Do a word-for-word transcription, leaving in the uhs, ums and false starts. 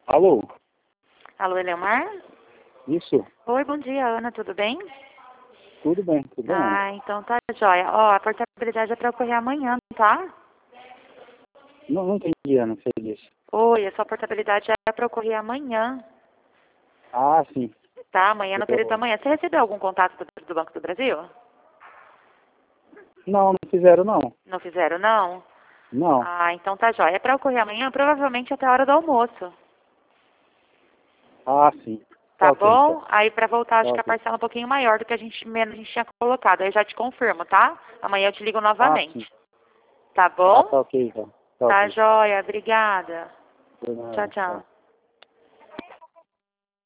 Alô? Alô, Eleomar? Isso? Oi, bom dia, Ana, tudo bem? Tudo bem, tudo bem. Ah, então tá jóia. Ó, a portabilidade é pra ocorrer amanhã, tá? Não, não entendi, Ana, sei disso. Oi, a sua portabilidade é pra ocorrer amanhã, Ah, sim. tá? Amanhã no período da Eu... manhã. Você recebeu algum contato do, do Banco do Brasil? Não, não fizeram, não. Não fizeram, não? Não. Ah, então tá jóia. É pra ocorrer amanhã, provavelmente até a hora do almoço. Ah, sim. Tá Tá ok, então. bom? Aí pra voltar, Tá acho que a ok. parcela é um pouquinho maior do que a gente menos a gente tinha colocado. Aí eu já te confirmo, tá? Amanhã eu te ligo Ah, sim. novamente. Tá Ah, bom? tá ok, então. Tá Tá ok. jóia, obrigada. Por Tchau, nada. Tá. tchau.